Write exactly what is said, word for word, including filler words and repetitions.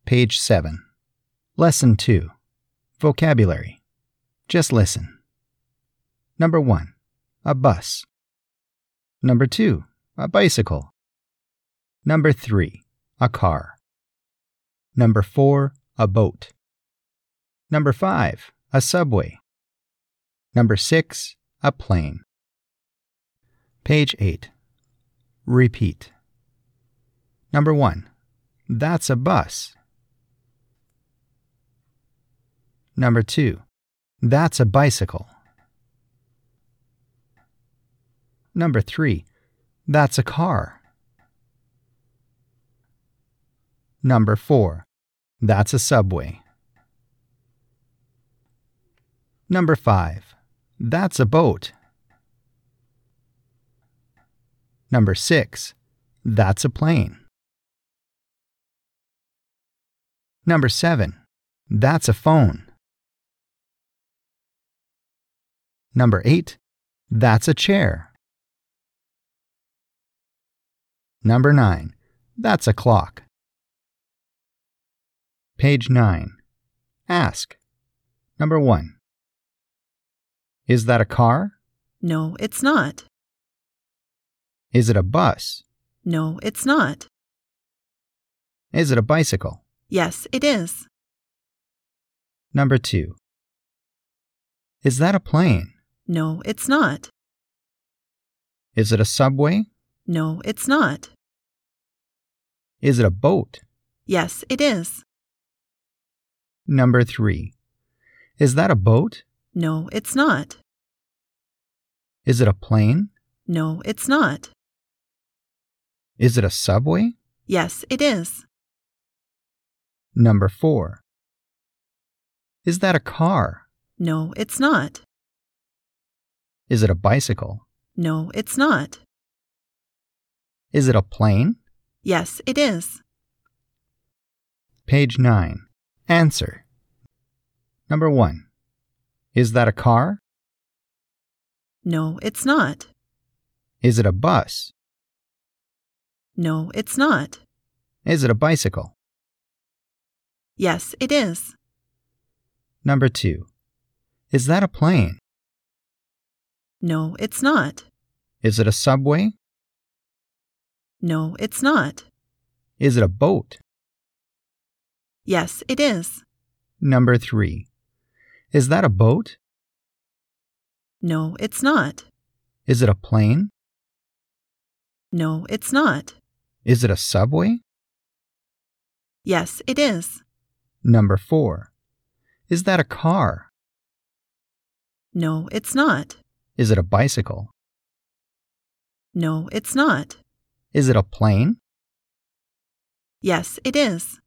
Page seven. Lesson two. Vocabulary. Just listen. Number one. A bus. Number two. A bicycle. Number three. A car. Number four. A boat. Number five. A subway. Number six. A plane. Page eight. Repeat. Number one. That's a bus. Number two. That's a bicycle. Number three. That's a car. Number four. That's a subway. Number five. That's a boat. Number six. That's a plane. Number seven. That's a phone. Number eight. That's a chair. Number nine. That's a clock. Page nine. Ask. Number one. Is that a car? No, it's not. Is it a bus? No, it's not. Is it a bicycle? Yes, it is. Number two. Is that a plane? No, it's not. Is it a subway? No, it's not. Is it a boat? Yes, it is. Number three. Is that a boat? No, it's not. Is it a plane? No, it's not. Is it a subway? Yes, it is. Number four. Is that a car? No, it's not. Is it a bicycle? No, it's not. Is it a plane? Yes, it is. Page nine. Answer. Number one. Is that a car? No, it's not. Is it a bus? No, it's not. Is it a bicycle? Yes, it is. Number two. Is that a plane? No, it's not. Is it a subway? No, it's not. Is it a boat? Yes, it is. Number three. Is that a boat? No, it's not. Is it a plane? No, it's not. Is it a subway? Yes, it is. Number four. Is that a car? No, it's not. Is it a bicycle? No, it's not. Is it a plane? Yes, it is.